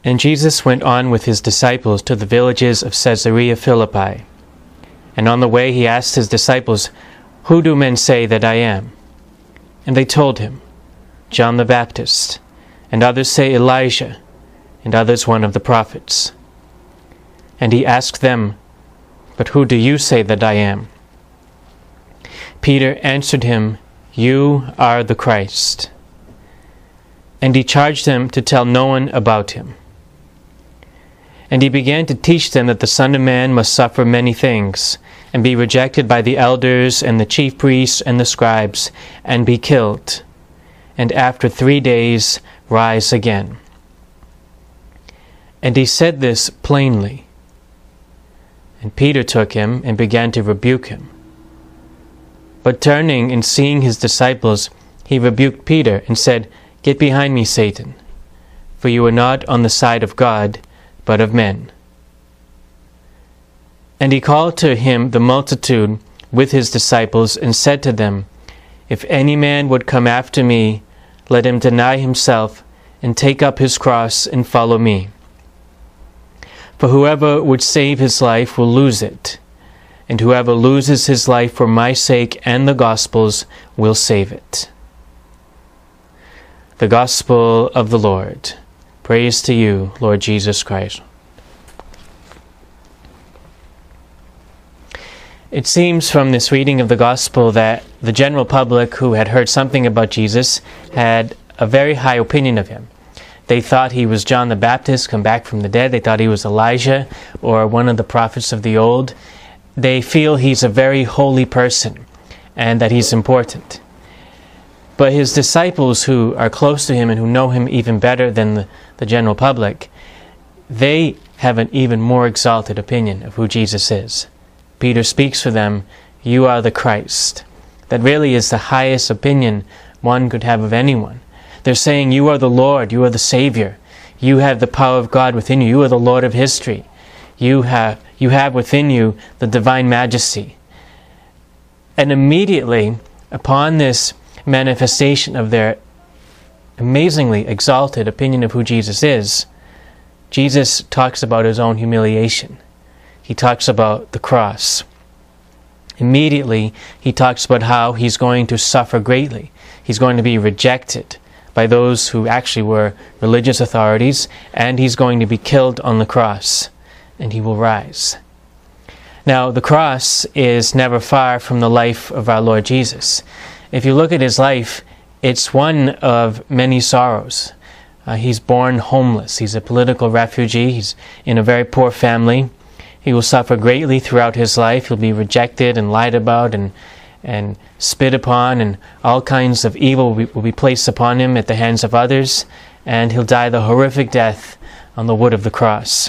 And Jesus went on with his disciples to the villages of Caesarea Philippi. And on the way he asked his disciples, "Who do men say that I am?" And they told him, "John the Baptist, and others say Elijah, and others one of the prophets." And he asked them, "But who do you say that I am?" Peter answered him, "You are the Christ." And he charged them to tell no one about him. And he began to teach them that the Son of Man must suffer many things, and be rejected by the elders and the chief priests and the scribes, and be killed, and after 3 days rise again. And he said this plainly. And Peter took him and began to rebuke him. But turning and seeing his disciples, he rebuked Peter and said, "Get behind me, Satan, for you are not on the side of God, but of men." And he called to him the multitude with his disciples, and said to them, "If any man would come after me, let him deny himself, and take up his cross, and follow me. For whoever would save his life will lose it, and whoever loses his life for my sake and the gospel's will save it." The Gospel of the Lord. Praise to you, Lord Jesus Christ. It seems from this reading of the Gospel that the general public who had heard something about Jesus had a very high opinion of him. They thought he was John the Baptist come back from the dead. They thought he was Elijah or one of the prophets of the old. They feel he's a very holy person and that he's important. But his disciples, who are close to him and who know him even better than the general public, they have an even more exalted opinion of who Jesus is. Peter speaks for them, "You are the Christ." That really is the highest opinion one could have of anyone. They're saying, "You are the Lord, you are the Savior. You have the power of God within you. You are the Lord of history. You have within you the divine majesty." And immediately, upon this manifestation of their amazingly exalted opinion of who Jesus is, Jesus talks about his own humiliation. He talks about the cross. Immediately, he talks about how he's going to suffer greatly. He's going to be rejected by those who actually were religious authorities, and he's going to be killed on the cross, and he will rise. Now, the cross is never far from the life of our Lord Jesus. If you look at his life, it's one of many sorrows. He's born homeless. He's a political refugee. He's in a very poor family. He will suffer greatly throughout his life. He'll be rejected and lied about and spit upon, and all kinds of evil will be placed upon him at the hands of others, and he'll die the horrific death on the wood of the cross.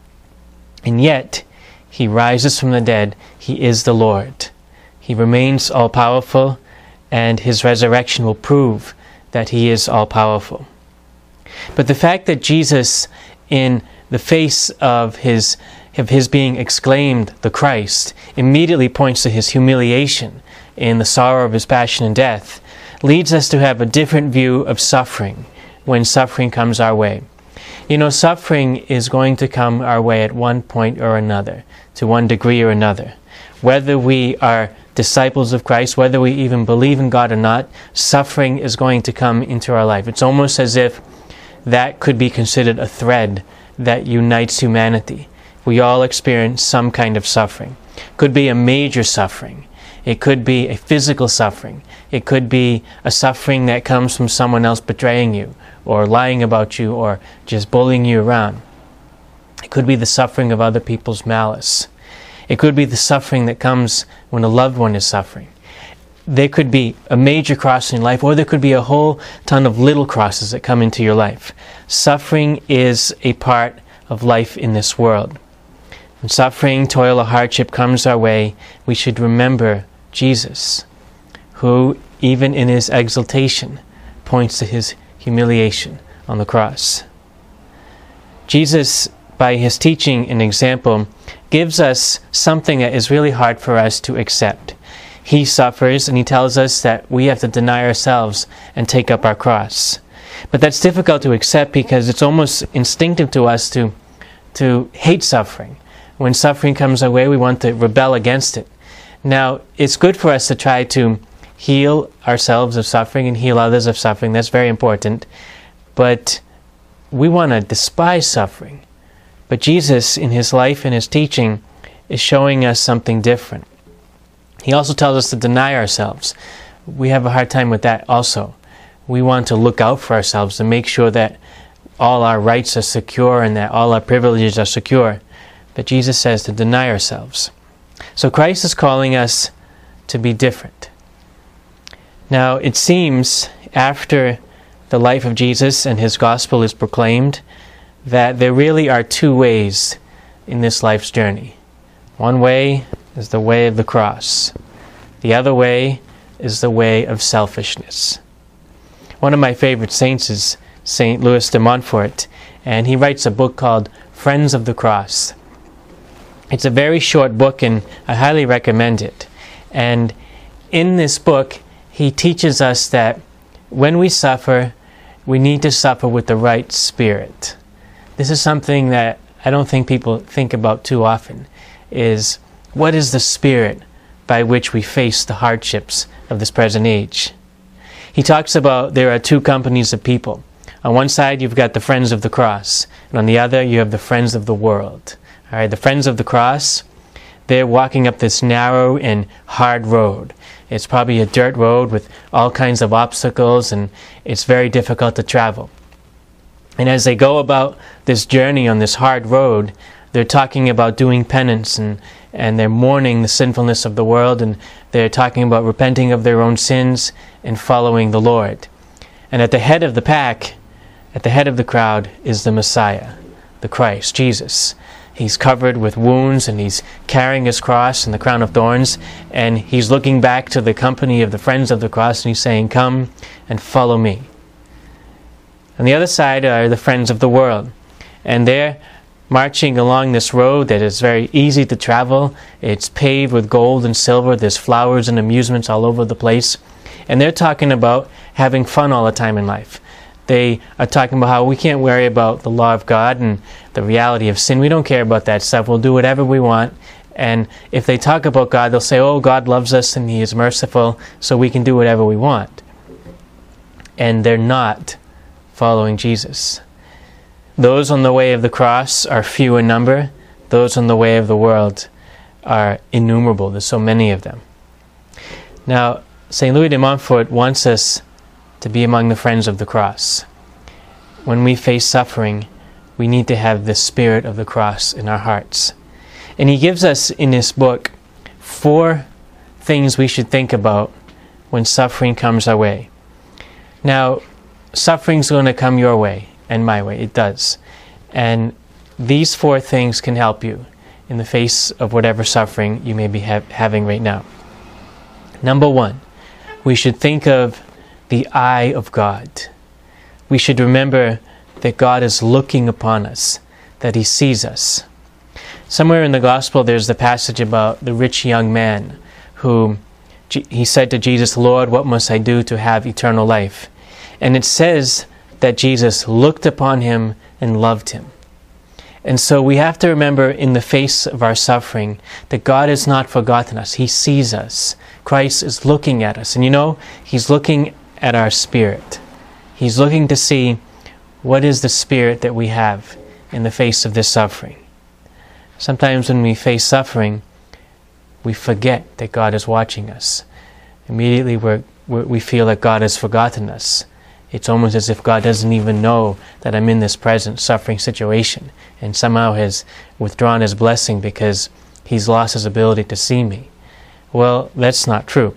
And yet, he rises from the dead. He is the Lord. He remains all-powerful, and his resurrection will prove that he is all-powerful. But the fact that Jesus, in the face of his being exclaimed the Christ, immediately points to his humiliation in the sorrow of his passion and death, leads us to have a different view of suffering when suffering comes our way. You know, suffering is going to come our way at one point or another, to one degree or another. Whether we are disciples of Christ, whether we even believe in God or not, suffering is going to come into our life. It's almost as if that could be considered a thread that unites humanity. We all experience some kind of suffering. It could be a major suffering. It could be a physical suffering. It could be a suffering that comes from someone else betraying you, or lying about you, or just bullying you around. It could be the suffering of other people's malice. It could be the suffering that comes when a loved one is suffering. There could be a major cross in life, or there could be a whole ton of little crosses that come into your life. Suffering is a part of life in this world. When suffering, toil, or hardship comes our way, we should remember Jesus, who, even in his exaltation, points to his humiliation on the cross. Jesus, by his teaching and example, gives us something that is really hard for us to accept. He suffers, and he tells us that we have to deny ourselves and take up our cross. But that's difficult to accept because it's almost instinctive to us to hate suffering. When suffering comes our way, we want to rebel against it. Now, it's good for us to try to heal ourselves of suffering and heal others of suffering. That's very important. But we want to despise suffering. But Jesus, in his life and his teaching, is showing us something different. He also tells us to deny ourselves. We have a hard time with that also. We want to look out for ourselves and make sure that all our rights are secure and that all our privileges are secure. But Jesus says to deny ourselves. So Christ is calling us to be different. Now, it seems after the life of Jesus and his gospel is proclaimed that there really are two ways in this life's journey. One way is the way of the cross. The other way is the way of selfishness. One of my favorite saints is St. Louis de Montfort, and he writes a book called Friends of the Cross. It's a very short book, and I highly recommend it. And in this book, he teaches us that when we suffer, we need to suffer with the right spirit. This is something that I don't think people think about too often, is what is the spirit by which we face the hardships of this present age? He talks about there are two companies of people. On one side, you've got the friends of the cross, and on the other, you have the friends of the world. All right, the friends of the cross, they're walking up this narrow and hard road. It's probably a dirt road with all kinds of obstacles, and it's very difficult to travel. And as they go about this journey on this hard road, they're talking about doing penance, and they're mourning the sinfulness of the world, and they're talking about repenting of their own sins and following the Lord. And at the head of the pack, at the head of the crowd, is the Messiah, the Christ, Jesus. He's covered with wounds, and he's carrying his cross and the crown of thorns, and he's looking back to the company of the friends of the cross, and he's saying, "Come and follow me." On the other side are the friends of the world, and they're marching along this road that is very easy to travel. It's paved with gold and silver. There's flowers and amusements all over the place, and they're talking about having fun all the time in life. They are talking about how we can't worry about the law of God and the reality of sin. We don't care about that stuff. We'll do whatever we want. And if they talk about God, they'll say, oh, God loves us and he is merciful, so we can do whatever we want. And they're not following Jesus. Those on the way of the cross are few in number. Those on the way of the world are innumerable. There's so many of them. Now, St. Louis de Montfort wants us to be among the friends of the cross. When we face suffering, we need to have the spirit of the cross in our hearts. And he gives us in this book 4 things we should think about when suffering comes our way. Now, suffering's going to come your way and my way. It does. And these 4 things can help you in the face of whatever suffering you may be having right now. Number 1, we should think of the eye of God. We should remember that God is looking upon us, that he sees us. Somewhere in the gospel there's the passage about the rich young man who he said to Jesus, "Lord, what must I do to have eternal life?" And it says that Jesus looked upon him and loved him. And so we have to remember in the face of our suffering that God has not forgotten us. He sees us. Christ is looking at us. And you know, he's looking at our spirit. He's looking to see what is the spirit that we have in the face of this suffering. Sometimes when we face suffering, we forget that God is watching us. Immediately we feel that God has forgotten us. It's almost as if God doesn't even know that I'm in this present suffering situation and somehow has withdrawn his blessing because he's lost his ability to see me. Well, that's not true.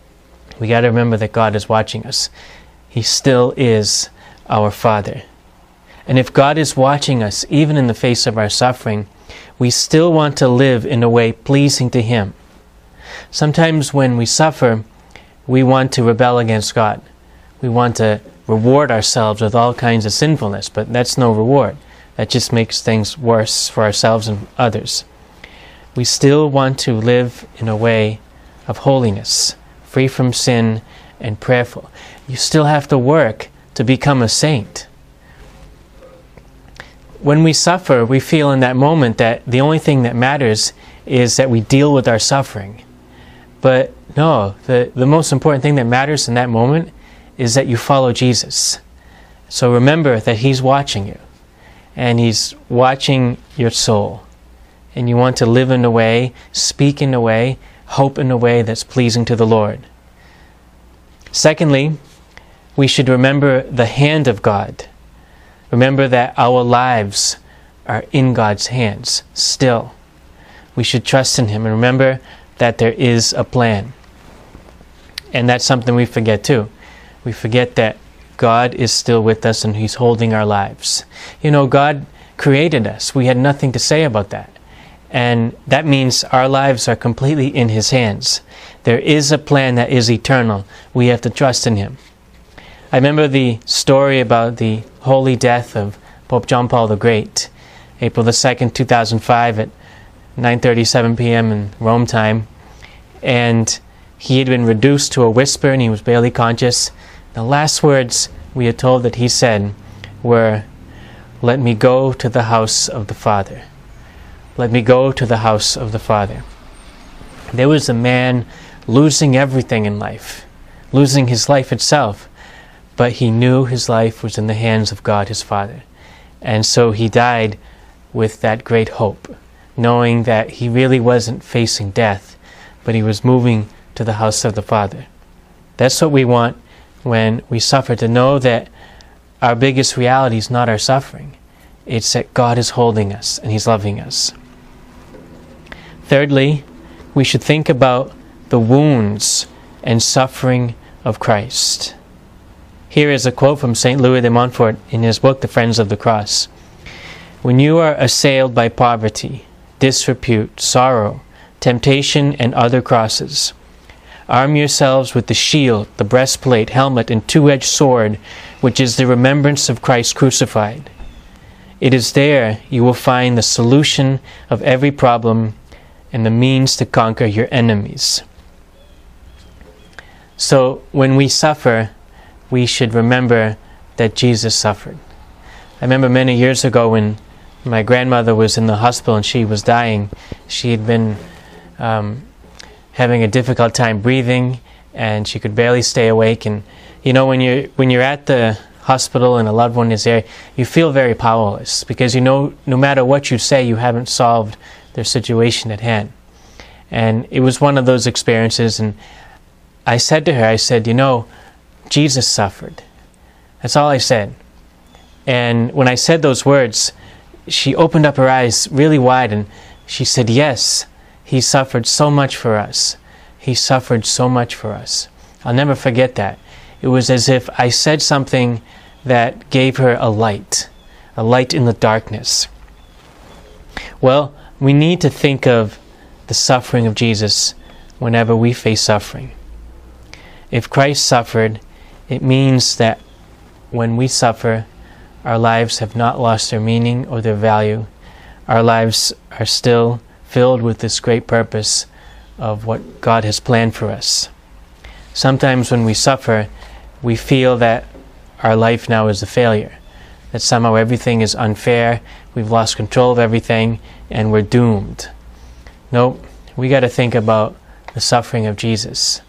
We got to remember that God is watching us. He still is our Father. And if God is watching us, even in the face of our suffering, we still want to live in a way pleasing to him. Sometimes when we suffer, we want to rebel against God. We want to reward ourselves with all kinds of sinfulness, but that's no reward. That just makes things worse for ourselves and others. We still want to live in a way of holiness, free from sin and prayerful. You still have to work to become a saint. When we suffer, we feel in that moment that the only thing that matters is that we deal with our suffering. But no, the most important thing that matters in that moment is that you follow Jesus. So remember that He's watching you, and He's watching your soul. And you want to live in a way, speak in a way, hope in a way that's pleasing to the Lord. Secondly, we should remember the hand of God. Remember that our lives are in God's hands still. We should trust in Him and remember that there is a plan. And that's something we forget too. We forget that God is still with us and He's holding our lives. You know, God created us. We had nothing to say about that. And that means our lives are completely in His hands. There is a plan that is eternal. We have to trust in Him. I remember the story about the holy death of Pope John Paul the Great, April the 2nd, 2005 at 9:37 p.m. in Rome time. And he had been reduced to a whisper and he was barely conscious. The last words we are told that he said were, "Let me go to the house of the Father. Let me go to the house of the Father." There was a man losing everything in life, losing his life itself, but he knew his life was in the hands of God his Father. And so he died with that great hope, knowing that he really wasn't facing death, but he was moving to the house of the Father. That's what we want when we suffer, to know that our biggest reality is not our suffering. It's that God is holding us and He's loving us. Thirdly, we should think about the wounds and suffering of Christ. Here is a quote from St. Louis de Montfort in his book, The Friends of the Cross. "When you are assailed by poverty, disrepute, sorrow, temptation, and other crosses, arm yourselves with the shield, the breastplate, helmet, and two-edged sword, which is the remembrance of Christ crucified. It is there you will find the solution of every problem and the means to conquer your enemies." So when we suffer, we should remember that Jesus suffered. I remember many years ago when my grandmother was in the hospital and she was dying. She had been having a difficult time breathing, and she could barely stay awake. And you know, when you're at the hospital and a loved one is there, you feel very powerless, because you know no matter what you say, you haven't solved their situation at hand. And it was one of those experiences, and I said to her, I said, "You know, Jesus suffered." That's all I said. And when I said those words, she opened up her eyes really wide and she said, "Yes, He suffered so much for us. He suffered so much for us." I'll never forget that. It was as if I said something that gave her a light in the darkness. Well, we need to think of the suffering of Jesus whenever we face suffering. If Christ suffered, it means that when we suffer, our lives have not lost their meaning or their value. Our lives are still filled with this great purpose of what God has planned for us. Sometimes when we suffer, we feel that our life now is a failure, that somehow everything is unfair, we've lost control of everything, and we're doomed. Nope, we got to think about the suffering of Jesus.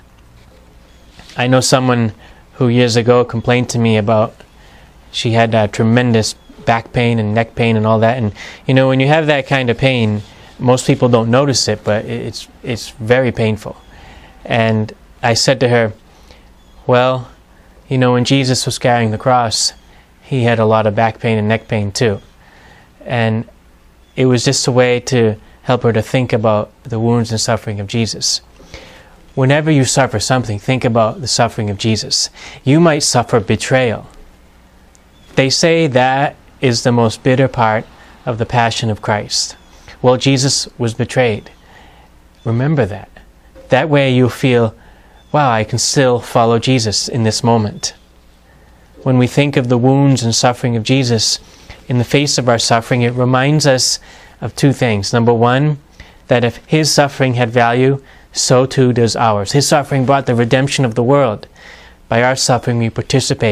I know someone who years ago complained to me about, she had tremendous back pain and neck pain and all that. And you know, when you have that kind of pain, most people don't notice it, but it's very painful. And I said to her, "Well, you know, when Jesus was carrying the cross, He had a lot of back pain and neck pain too." And it was just a way to help her to think about the wounds and suffering of Jesus. Whenever you suffer something, think about the suffering of Jesus. You might suffer betrayal. They say that is the most bitter part of the Passion of Christ. Well, Jesus was betrayed. Remember that. That way you feel, wow, I can still follow Jesus in this moment. When we think of the wounds and suffering of Jesus, in the face of our suffering, it reminds us of two things. Number one, that if His suffering had value, so too does ours. His suffering brought the redemption of the world. By our suffering, we participate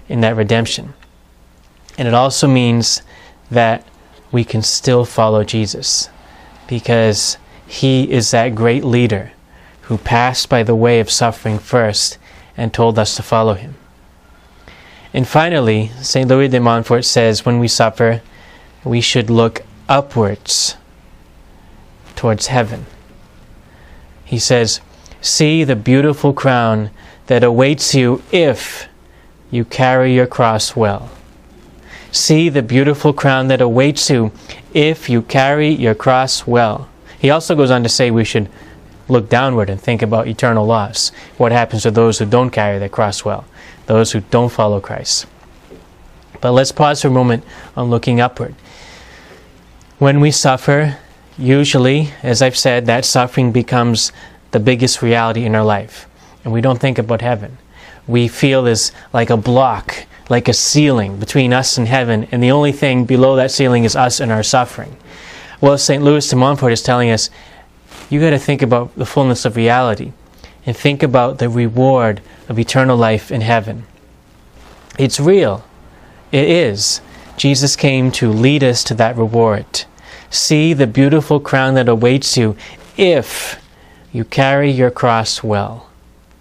in that redemption. And it also means that we can still follow Jesus, because He is that great leader who passed by the way of suffering first and told us to follow Him. And finally, St. Louis de Montfort says when we suffer, we should look upwards towards heaven. He says, "See the beautiful crown that awaits you if you carry your cross well." See the beautiful crown that awaits you if you carry your cross well. He also goes on to say we should look downward and think about eternal loss. What happens to those who don't carry their cross well, those who don't follow Christ? But let's pause for a moment on looking upward. When we suffer, usually, as I've said, that suffering becomes the biggest reality in our life. And we don't think about heaven. We feel there's like a block, like a ceiling between us and heaven, and the only thing below that ceiling is us and our suffering. Well, St. Louis de Montfort is telling us, you got to think about the fullness of reality and think about the reward of eternal life in heaven. It's real. It is. Jesus came to lead us to that reward. See the beautiful crown that awaits you if you carry your cross well.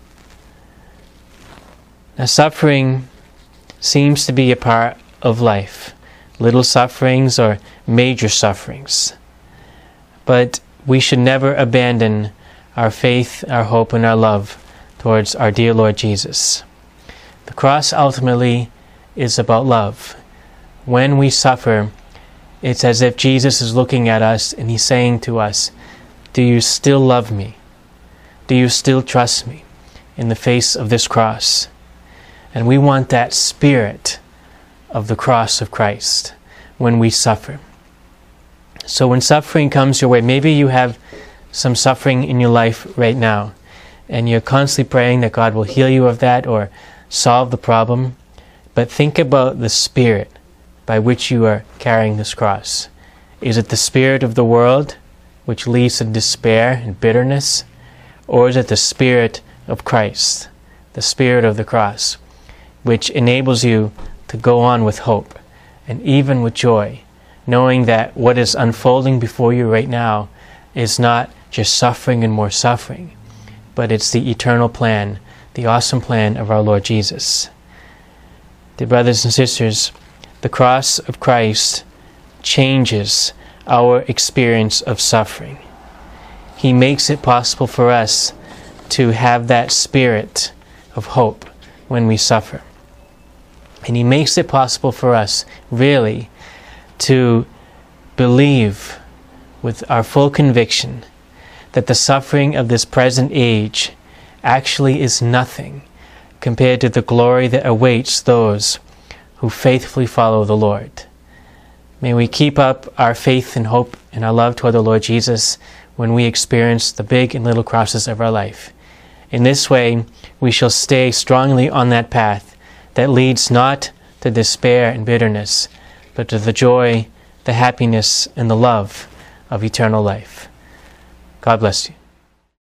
Now, suffering seems to be a part of life. Little sufferings or major sufferings. But we should never abandon our faith, our hope, and our love towards our dear Lord Jesus. The cross ultimately is about love. When we suffer, it's as if Jesus is looking at us and He's saying to us, do you still love me? Do you still trust me in the face of this cross? And we want that spirit of the cross of Christ when we suffer. So when suffering comes your way, maybe you have some suffering in your life right now, and you're constantly praying that God will heal you of that or solve the problem. But think about the spirit by which you are carrying this cross. Is it the spirit of the world, which leads to despair and bitterness? Or is it the spirit of Christ, the spirit of the cross, which enables you to go on with hope and even with joy, knowing that what is unfolding before you right now is not just suffering and more suffering, but it's the eternal plan, the awesome plan of our Lord Jesus. Dear brothers and sisters, the cross of Christ changes our experience of suffering. He makes it possible for us to have that spirit of hope when we suffer. And He makes it possible for us, really, to believe with our full conviction that the suffering of this present age actually is nothing compared to the glory that awaits those who faithfully follow the Lord. May we keep up our faith and hope and our love toward the Lord Jesus when we experience the big and little crosses of our life. In this way, we shall stay strongly on that path that leads not to despair and bitterness, but to the joy, the happiness, and the love of eternal life. God bless you.